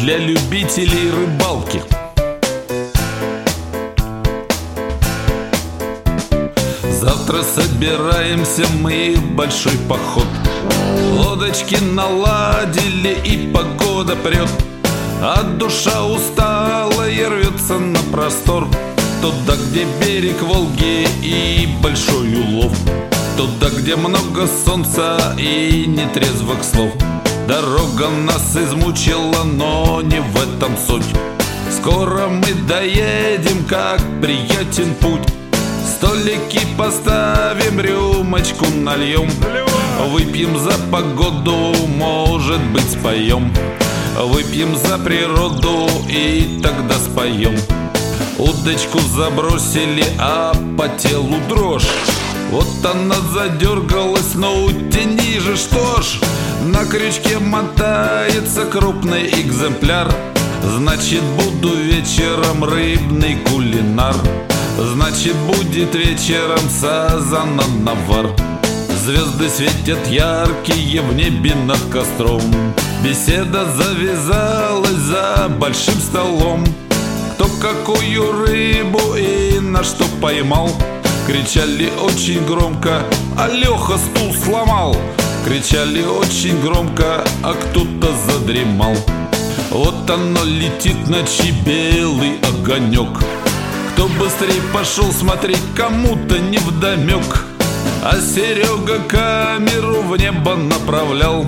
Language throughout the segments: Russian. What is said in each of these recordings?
для любителей рыбалки. Завтра собираемся мы в большой поход. Лодочки наладили и погода прет, а душа усталая рвется на простор. Туда, где берег Волги и большой улов, туда, где много солнца и нетрезвых слов. Дорога нас измучила, но не в этом суть. Скоро мы доедем, как приятен путь. Столики поставим, рюмочку нальем, выпьем за погоду, может быть, споем. Выпьем за природу и тогда споем. Удочку забросили, а по телу дрожь. Вот она задергалась, но утяни же, что ж. На крючке мотается крупный экземпляр. Значит, буду вечером рыбный кулинар. Значит, будет вечером сазана навар. Звезды светят яркие в небе над костром. Беседа завязалась за большим столом. Кто какую рыбу и на что поймал. Кричали очень громко, а Леха стул сломал. Кричали очень громко, а кто-то задремал. Вот оно летит ночи белый огонек. Кто быстрее пошел смотреть, кому-то невдомек. А Серега камеру в небо направлял.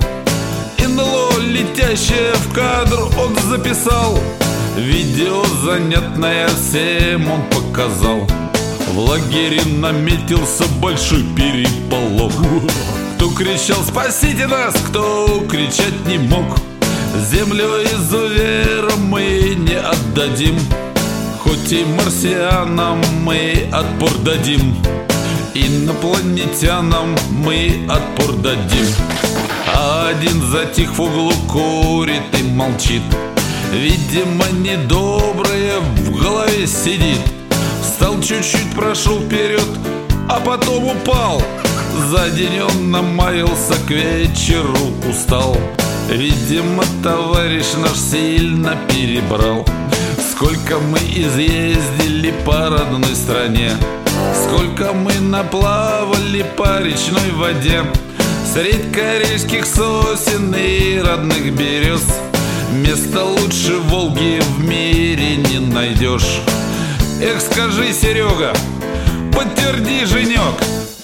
НЛО, летящее в кадр, он записал. Видео занятное всем он показал. В лагере наметился большой переполох. Кто кричал «Спасите нас!», кто кричать не мог. Землю изуверам мы не отдадим, хоть и марсианам мы отпор дадим. Инопланетянам мы отпор дадим. А один затих в углу, курит и молчит. Видимо, недоброе в голове сидит. Встал чуть-чуть, прошел вперед, а потом упал. За день он намаялся, к вечеру устал. Видимо, товарищ наш сильно перебрал. Сколько мы изъездили по родной стране, сколько мы наплавали по речной воде. Средь карельских сосен и родных берез места лучше Волги в мире не найдешь. Эх, скажи, Серега, подтверди, Женек,